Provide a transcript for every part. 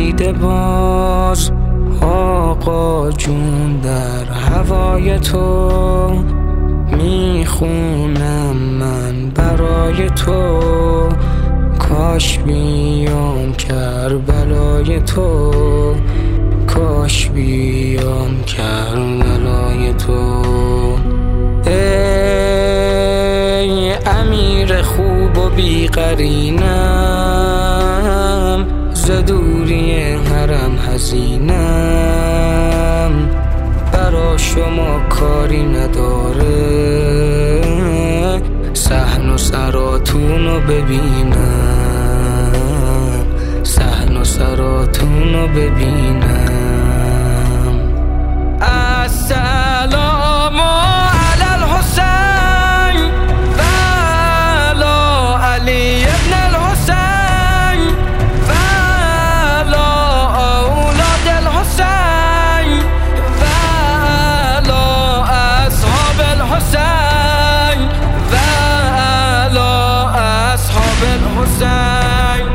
دیده باز آقا جون در هوای تو میخونم من برای تو. کاش بیام کربلای تو، کاش بیام کربلای تو. ای امیر خوب و بیقرینم، ز دوری حرم حزینم. برا شما کاری نداره صحن و سراتونو ببینم، صحن و سراتونو ببینم. السلام علی الحسین و علی علی ابن الحسین و علی اولاد الحسین و علی اصحاب الحسین و علی اصحاب الحسین.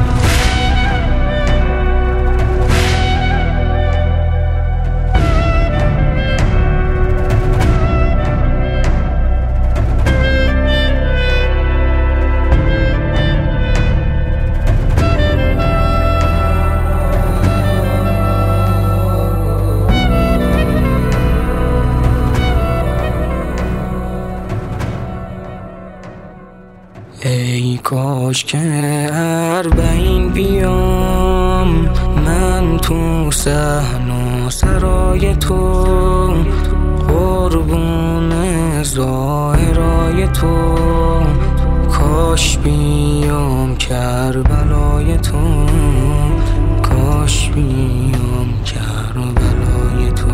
ای کاش که اربعین بیام من تو صحن و سرای تو، قربون ظاهرای تو. کاش بیام کربلای تو، کاش بیام کربلای تو.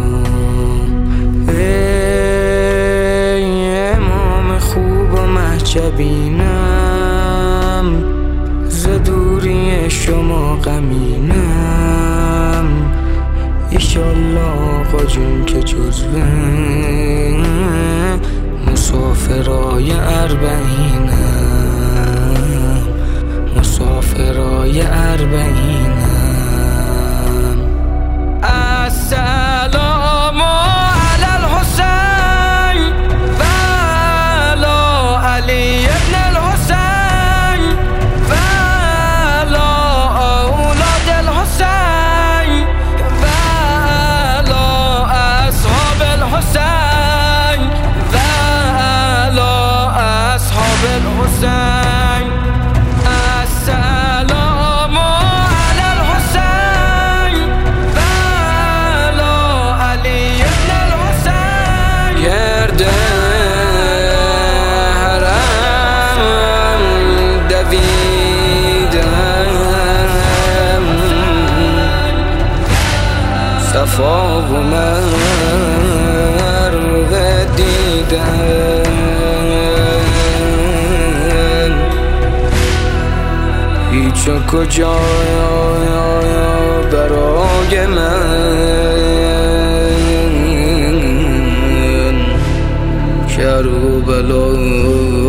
ای امام خوب و مهجبینم، ز دوری شما غمینم. ایشالله آقا جون که جزوه مسافرای اربعینم، مسافرای اربعینم. السلام علی الحسین و علی علی ابن الحسین و علی اولاد الحسین و علی اصحاب الحسین و علی اصحاب الحسین. السلام علی الحسین و علی علی ابن الحسین. گرد حرم دویدم، صفا و مروه دیدم. هیچ و کجا برای من کربلا